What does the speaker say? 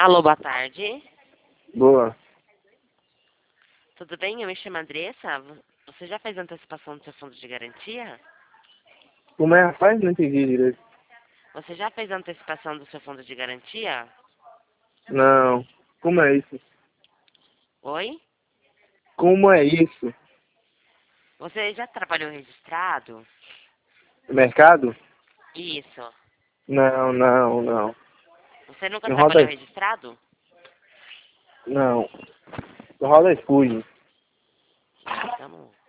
Alô, boa tarde. Boa. Tudo bem? Eu me chamo Andressa. Você já fez antecipação do seu fundo de garantia? Como é, rapaz? Não entendi direito. Você já fez antecipação do seu fundo de garantia? Não. Como é isso? Oi? Como é isso? Você já trabalhou registrado? Mercado? Isso. Não. Você nunca Não trabalhou roda. registrado? Não. Não roda escudo. Tá bom.